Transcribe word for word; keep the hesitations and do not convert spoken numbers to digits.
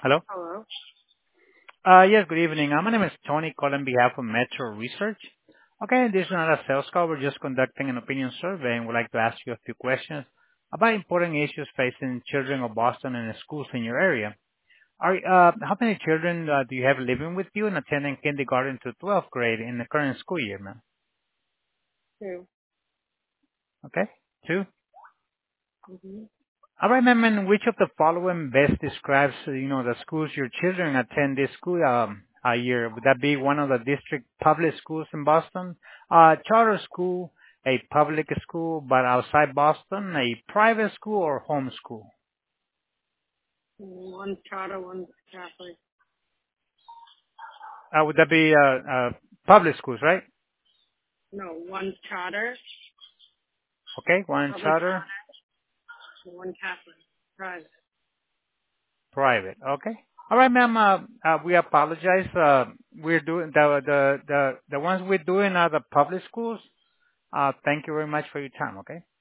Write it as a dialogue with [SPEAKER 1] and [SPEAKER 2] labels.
[SPEAKER 1] Hello?
[SPEAKER 2] Hello.
[SPEAKER 1] Uh Yes, good evening. Uh, My name is Tony, calling on behalf of Metro Research. Okay, this is not a sales call. We're just conducting an opinion survey, and we'd like to ask you a few questions about important issues facing children of Boston and the schools in your area. Are uh How many children uh do you have living with you and attending kindergarten to twelfth grade in the current school year, ma'am?
[SPEAKER 2] Two.
[SPEAKER 1] Okay, two.
[SPEAKER 2] Mm-hmm.
[SPEAKER 1] All right, ma'am, and which of the following best describes, uh, you know, the schools your children attend this school um, a year? Would that be one of the district public schools in Boston, a charter school, a public school but outside Boston, a private school, or home school?
[SPEAKER 2] One's charter, one's Catholic.
[SPEAKER 1] Uh, would that be uh, uh, public schools, right?
[SPEAKER 2] No, one's charter,
[SPEAKER 1] Okay, one
[SPEAKER 2] public
[SPEAKER 1] charter,
[SPEAKER 2] charter, and one Catholic. Private.
[SPEAKER 1] private. Okay. All right, ma'am. Uh, uh, we apologize. Uh, we're doing the the the the ones we're doing are the public schools. Uh, thank you very much for your time. Okay.